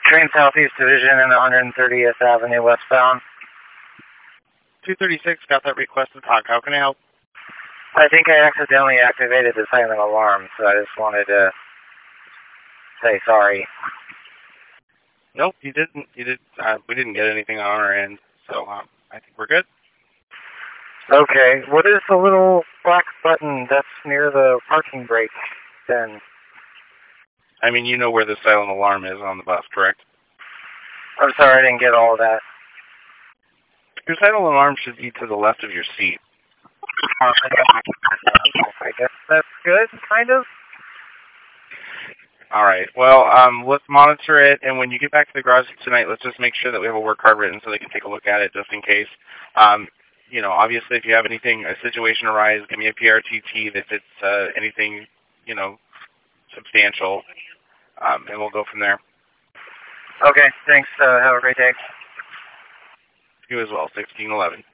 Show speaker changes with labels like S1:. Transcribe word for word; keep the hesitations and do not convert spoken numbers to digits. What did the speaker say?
S1: Train Southeast Division in one hundred thirtieth Avenue westbound.
S2: two thirty-six, got that requested talk. How can I help?
S1: I think I accidentally activated the silent alarm, so I just wanted to say sorry.
S2: Nope, you didn't. You did. Uh, we didn't get anything on our end, so um, I think we're good.
S1: Okay, what is the little black button that's near the parking brake then?
S2: I mean, you know where the silent alarm is on the bus, correct?
S1: I'm sorry, I didn't get all of that.
S2: Your silent alarm should be to the left of your seat.
S1: I guess that's good, kind of.
S2: All right. Well, um, let's monitor it, and when you get back to the garage tonight, let's just make sure that we have a work card written so they can take a look at it just in case. Um, you know, obviously, if you have anything, a situation arise, give me a P R T T if it's uh, anything, you know, substantial, um, and we'll go from there.
S1: Okay, thanks. Uh, have a great day.
S2: You as well, sixteen eleven.